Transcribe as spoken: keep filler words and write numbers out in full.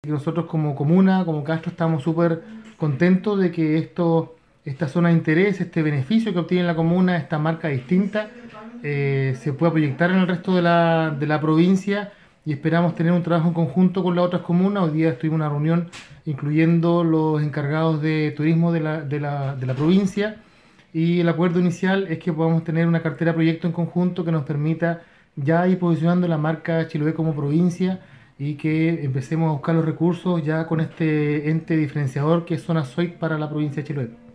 Nosotros como comuna, como Castro, estamos súper contentos de que esto, esta zona de interés, este beneficio que obtiene la comuna, esta marca distinta, eh, se pueda proyectar en el resto de la, de la provincia y esperamos tener un trabajo en conjunto con las otras comunas. Hoy día estuvimos en una reunión incluyendo los encargados de turismo de la, de la, de la provincia y el acuerdo inicial es que podamos tener una cartera de proyecto en conjunto que nos permita ya ir posicionando la marca Chiloé como provincia y que empecemos a buscar los recursos ya con este ente diferenciador que es Zona S O I C para la provincia de Chiloé.